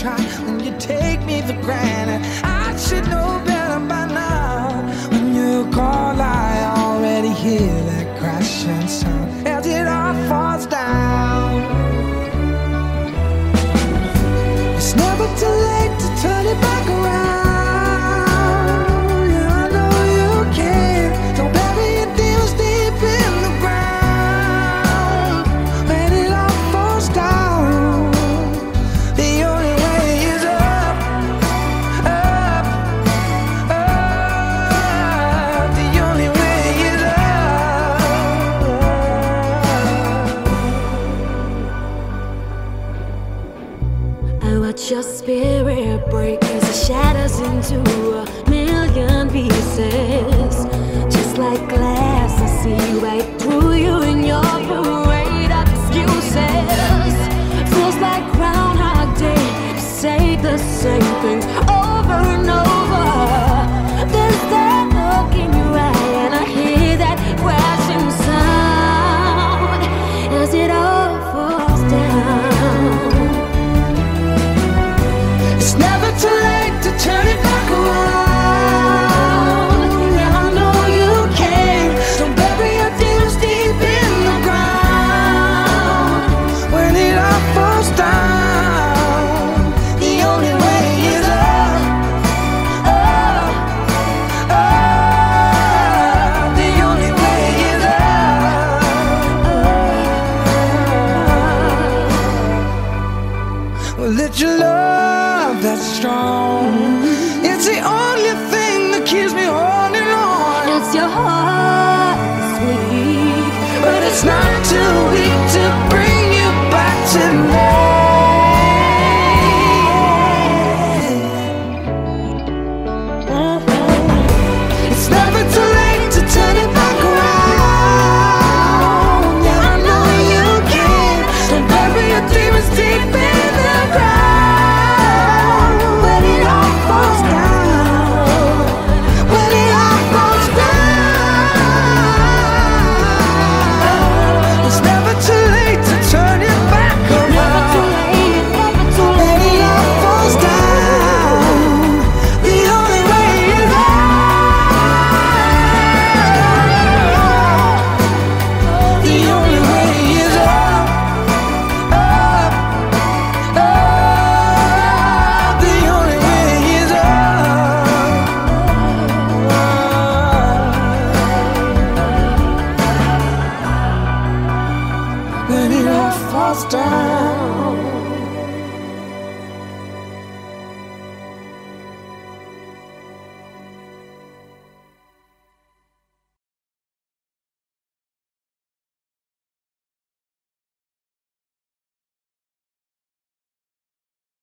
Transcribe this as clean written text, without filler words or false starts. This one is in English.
try when you take me for granted. I should know better by now. When you call, I already hear that crashing sound as it all falls down. It's never too late to turn it back around. Yeah, I know you can. Don't bury your demons deep in the ground. When it all falls down, the only way is up, up, up. The only way is up. I watch your spirit break as it shatters into a million pieces. Just like glass, I see right through you in your parade of excuses. Feels like Groundhog Day, say the same things over and over. There's that look in your eye, and I hear that crashing sound as it all falls down. It's never too late to turn it back around. Yeah, I know you can. Don't bury your demons deep in the ground. When it all falls down, the only way is up, up, up. The only way is up. Well, it's your love that's strong. It's the only thing that keeps me holding on. It's your heart, sweet, But it's not